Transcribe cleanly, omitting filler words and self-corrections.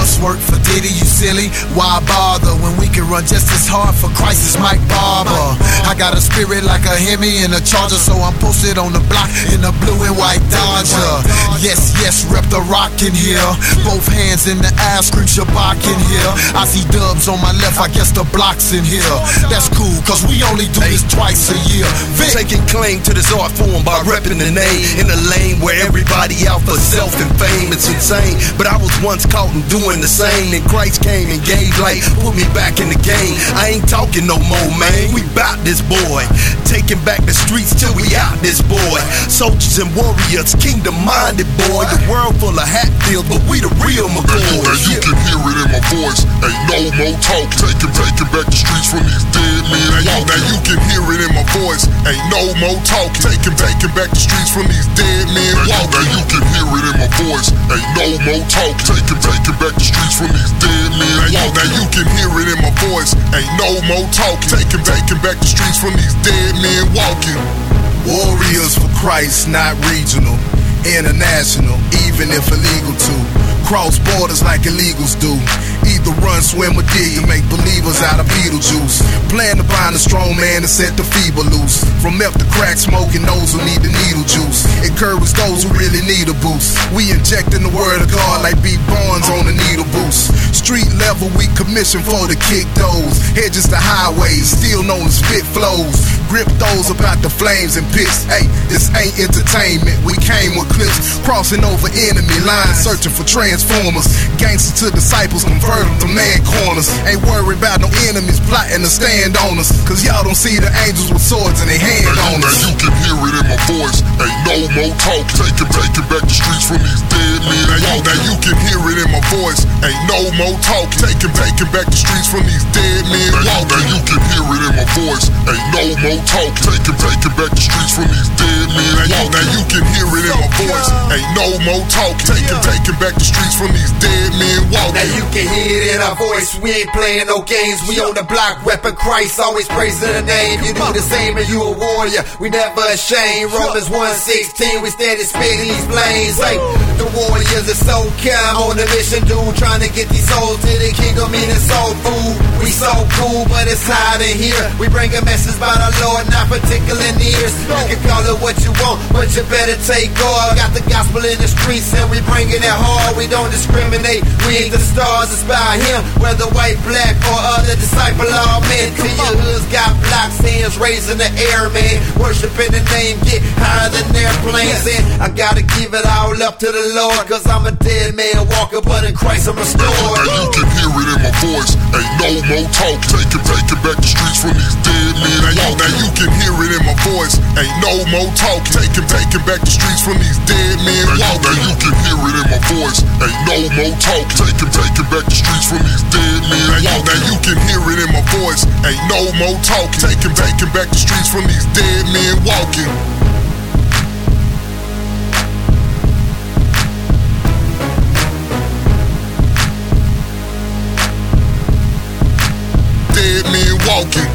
us work for Diddy, you silly. Why bother when we can run just as hard for Christ as Mike Barber? I got a spirit like a Hemi and a Charger, so I'm posted on the block in a blue and white Dodger. Yes, yes, rep the rock in here. Both hands in the air, scream Shabak in here. I see dubs on my left, I guess the block's in here. That's cool, cause we only do this twice a year. Taking claim to this art form by repping the name in a lane where everybody out for self and fame. It's insane, but I was once caught in doing the same, and Christ came and gave light, put me back in the game. I ain't talking no more, man. We bout this boy, taking back the streets till we out this boy. Soldiers and warriors, kingdom-minded boy. The world full of Hatfield, but we the real McCoys. And you can hear it in my voice. Ain't no more talk. Taking back the streets from these dead men. Now you can hear it in my voice. Ain't no more talk. Taking back the streets from these dead men. Now you can hear it in my voice. Ain't no more talk. Taking back the streets from these dead men. Now you can hear it in my voice. Ain't no more talk. Taking back the streets from these dead men walking. Warriors for Christ, not regional, international, even if illegal to. Cross borders like illegals do. Either run, swim, or dig to make believers out of Beetlejuice. Plan to bind a strong man and set the feeble loose. From meth to crack smoking those who need the needle juice. Encourage those who really need a boost. We injecting the word of God like B. Barnes on the needle boost. Street level, we commission for the kick those. Hedges to highways, still known as spit flows. Grip those about the flames and pits. Hey, this ain't entertainment. We came with clips, crossing over enemy lines, searching for transformers. Gangsters to disciples, convert them to man corners. Ain't worried about no enemies plotting to stand on us, cause y'all don't see the angels with swords in their hand on us. And you can hear it in my voice. Ain't no more talk. Taking back the streets from these dead men. Now you can hear it in my voice. Ain't no more talk. Taking back the streets from these dead men. Now you can hear it in my voice. Ain't no more talk. Taking back the streets from these dead men. Now you can hear it in my voice. Ain't no more talk. Taking back the streets from these dead men walking. Now you can hear it in our voice. We ain't playing no games. We on the block, reppin' Christ, always praising the name. You do the same and you a warrior. We never ashamed. Romans 1:16, we steady spitting these flames. Hey, the warriors are so calm on the mission, dude. Trying to get these souls to the kingdom, eating soul food. We so cool, but it's hot in here. We bring a message about our Lord, not particular nears. You can call it what you want, but you better take God. Got the gospel in the streets and we bringing it hard. We don't discriminate. We ain't the stars, it's by Him. Whether white, black, or other disciple, all men. Till your hoods got blocks, hands raised in the air, man. Worshiping the name, get higher than airplanes. And I gotta give it all up to the Lord, cause I'm a dead man walking, but in Christ I'm restored. And you can hear it in my voice. Ain't no more talk. Taking back the streets from these dead men. Now you can hear it in my voice. Ain't no more talk. Taking back the streets from these dead men walking. Now you can hear it in my voice. Ain't no more talk. Taking back the streets from these dead men walking. Now you can hear it in my voice. Ain't no more talk. Taking back the streets from these dead men walking. Dead men walking.